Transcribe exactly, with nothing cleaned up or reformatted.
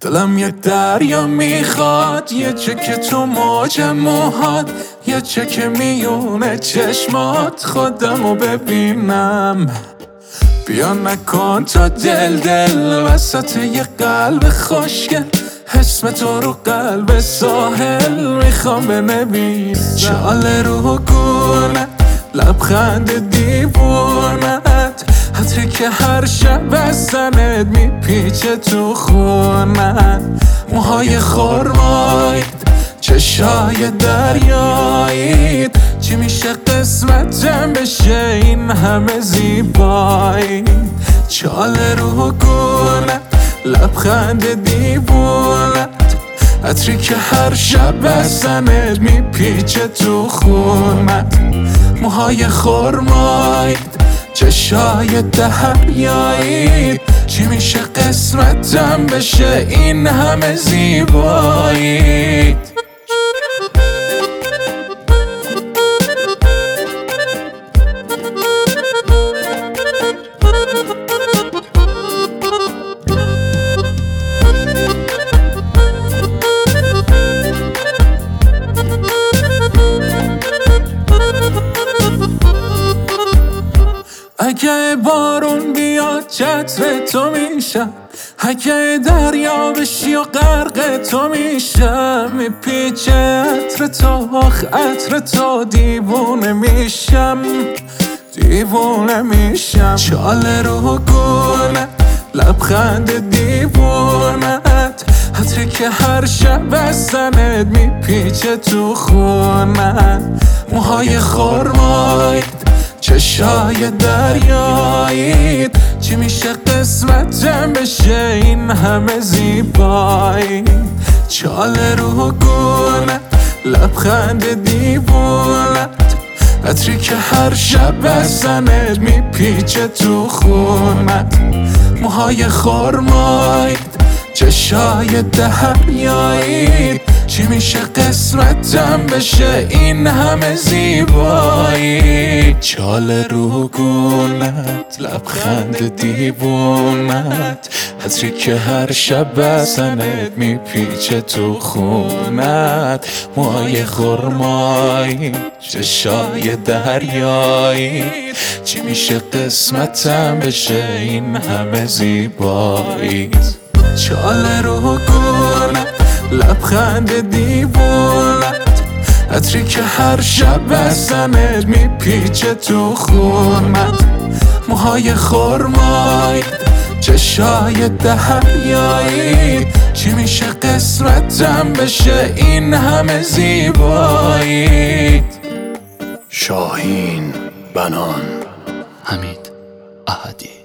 دلم یه دریا میخواد، یه چکه تو موج موهات، یه چکه میونه چشمات، خودمو ببینم. بیا نکن تا دل دل وسط یه قلب خوشگل، اسم تو رو قلب ساحل میخوام بنویسم. چاله رو گونه لبخند دیوونت، حتی که هر شب بزنت میپیچه تو خونت. موهای خرمایید، چشای دریایید، چی میشه قسمتم بشه این همه زیبایی. چاله رو گونه لبخند دیوونت، عطری که هر شب بزنت میپیچه تو خونت. موهای خرمایید، چشای دریایید، چی میشه قسمتم بشه این همه زیبایی. اگه بارون بیاد چتر تو میشم، اگه دریا بشی و غرق تو میشم، میپیچه عطر تو، آخ عطر تو، دیوونه میشم، دیوونه میشم. چاله رو گونه لبخند دیوونت، عطری که هر شب بزنت میپیچه تو خونت. موهای خرمایید، چشای دریایید، چی میشه قسمتم بشه این همه زیبایی. چاله رو گونه لبخند دیوونت، عطری که هر شب بزنت میپیچه تو خونت. موهای خرمایید، چشای دریایید، چی میشه قسمتم بشه این همه زیبایی. چاله رو گونت لبخند دیوونت، عطری که هر شب بزنت میپیچه تو خونت. موهای خرمایی، چشای دریایی، چی میشه قسمتم بشه این همه زیبایی. چاله رو گونه لبخند دیوونت، عطری که هر شب بزنت میپیچه تو خونت. موهای خرمایید، چشای دریایید، چی میشه قسمتم بشه این همه زیبایی. شاهین بنان، حمید احدی.